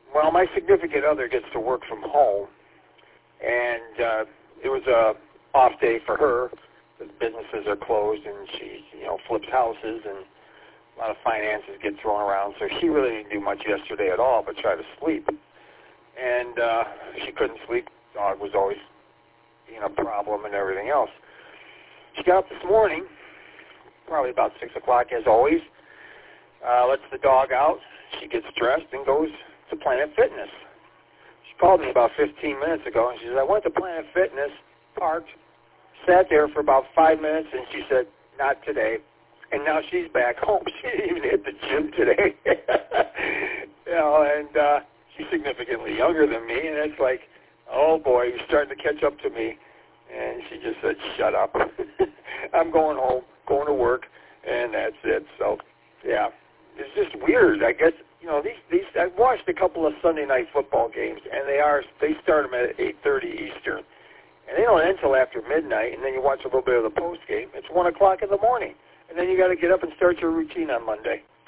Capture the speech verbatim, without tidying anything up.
Well, my significant other gets to work from home, and uh, it was a off day for her. The businesses are closed, and she, you know, flips houses, and a lot of finances get thrown around. So she really didn't do much yesterday at all, but try to sleep. And uh, she couldn't sleep. Dog was always being a problem and everything else. She got up this morning, probably about six o'clock as always. Uh, lets the dog out. She gets dressed and goes to Planet Fitness. She called me about fifteen minutes ago, and she said, I went to Planet Fitness, parked, sat there for about five minutes, and she said, not today. And now she's back home. She didn't even hit the gym today. you know, and uh, she's significantly younger than me, and it's like, oh, boy, you're starting to catch up to me. And she just said, shut up. I'm going home, going to work, and that's it. So, yeah, it's just weird. I guess, you know, these, these I've watched a couple of Sunday night football games, and they are they start them at eight thirty Eastern. And they don't end until after midnight, and then you watch a little bit of the post game. It's one o'clock in the morning. And then you got to get up and start your routine on Monday.